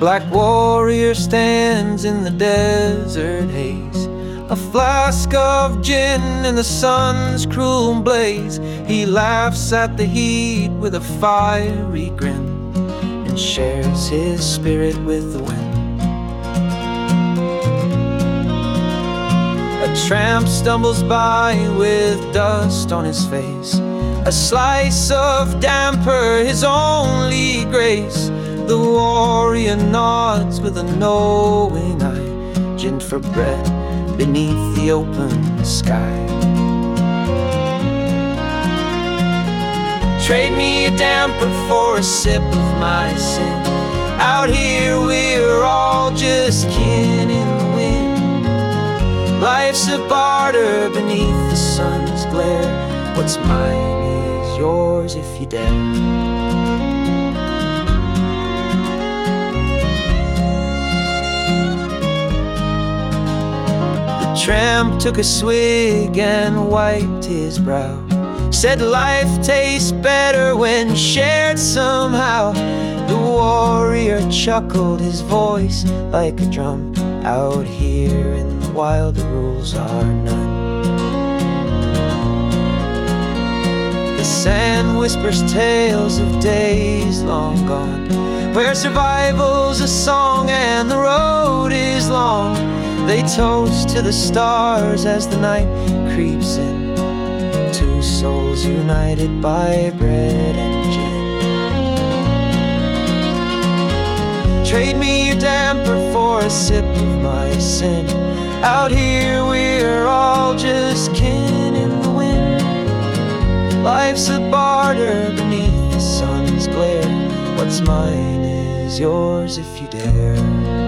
black warrior stands in the desert haze, a flask of gin in the sun's cruel blaze. He laughs at the heat with a fiery grin and shares his spirit with the wind. A tramp stumbles by with dust on his face, a slice of damper his only grace. The warrior nods with a knowing eye, gin for bread beneath the open sky. Trade me a damper for a sip of my sin. Out here we're all just kin in the wind. Life's a barter beneath the sun's glare. What's mine is yours if you dare. Tramp took a swig and wiped his brow, said life tastes better when shared somehow. The warrior chuckled, his voice like a drum. Out here in the wild the rules are none. The sand whispers tales of days long gone, where survival's a song and the road is long. They toast to the stars as the night creeps in, two souls united by bread and gin. Trade me your damper for a sip of my sin. Out here we're all just kin in the wind. Life's a barter beneath the sun's glare. What's mine is yours if you dare.